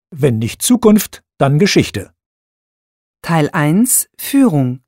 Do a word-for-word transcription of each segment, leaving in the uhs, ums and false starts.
Wenn nicht Zukunft, dann Geschichte. Teil eins Führung.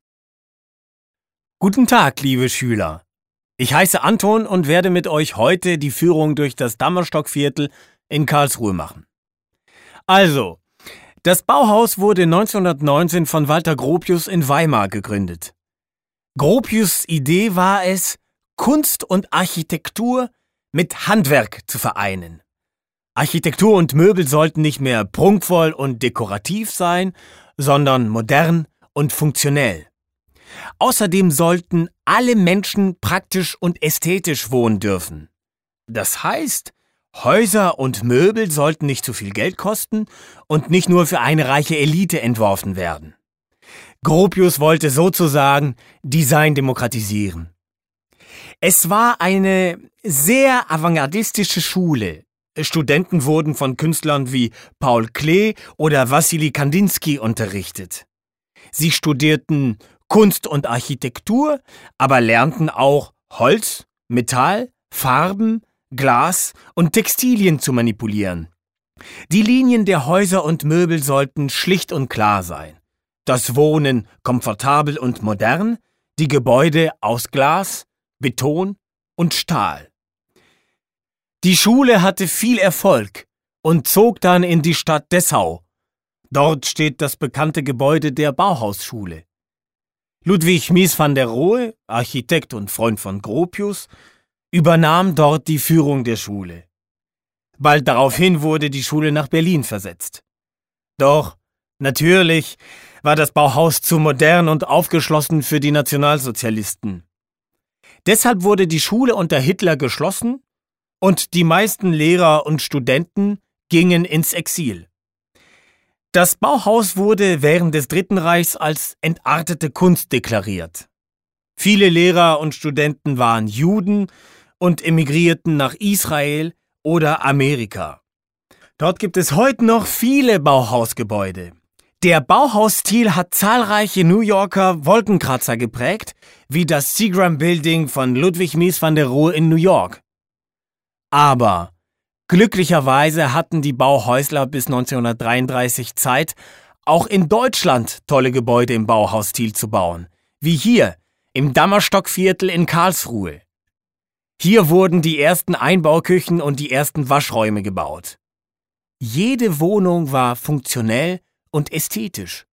Guten Tag, liebe Schüler. Ich heiße Anton und werde mit euch heute die Führung durch das Dammerstockviertel in Karlsruhe machen. Also, das Bauhaus wurde neunzehnhundertneunzehn von Walter Gropius in Weimar gegründet. Gropius' Idee war es, Kunst und Architektur mit Handwerk zu vereinen. Architektur und Möbel sollten nicht mehr prunkvoll und dekorativ sein, sondern modern und funktionell. Außerdem sollten alle Menschen praktisch und ästhetisch wohnen dürfen. Das heißt, Häuser und Möbel sollten nicht zu viel Geld kosten und nicht nur für eine reiche Elite entworfen werden. Gropius wollte sozusagen Design demokratisieren. Es war eine sehr avantgardistische Schule. Studenten wurden von Künstlern wie Paul Klee oder Wassily Kandinsky unterrichtet. Sie studierten Kunst und Architektur, aber lernten auch Holz, Metall, Farben, Glas und Textilien zu manipulieren. Die Linien der Häuser und Möbel sollten schlicht und klar sein. Das Wohnen komfortabel und modern, die Gebäude aus Glas, Beton und Stahl. Die Schule hatte viel Erfolg und zog dann in die Stadt Dessau. Dort steht das bekannte Gebäude der Bauhausschule. Ludwig Mies van der Rohe, Architekt und Freund von Gropius, übernahm dort die Führung der Schule. Bald daraufhin wurde die Schule nach Berlin versetzt. Doch, natürlich, war das Bauhaus zu modern und aufgeschlossen für die Nationalsozialisten. Deshalb wurde die Schule unter Hitler geschlossen und die meisten Lehrer und Studenten gingen ins Exil. Das Bauhaus wurde während des Dritten Reichs als entartete Kunst deklariert. Viele Lehrer und Studenten waren Juden und emigrierten nach Israel oder Amerika. Dort gibt es heute noch viele Bauhausgebäude. Der Bauhausstil hat zahlreiche New Yorker Wolkenkratzer geprägt, wie das Seagram Building von Ludwig Mies van der Rohe in New York. Aber glücklicherweise hatten die Bauhäusler bis neunzehnhundertdreiunddreißig Zeit, auch in Deutschland tolle Gebäude im Bauhausstil zu bauen, wie hier im Dammerstockviertel in Karlsruhe. Hier wurden die ersten Einbauküchen und die ersten Waschräume gebaut. Jede Wohnung war funktionell und ästhetisch.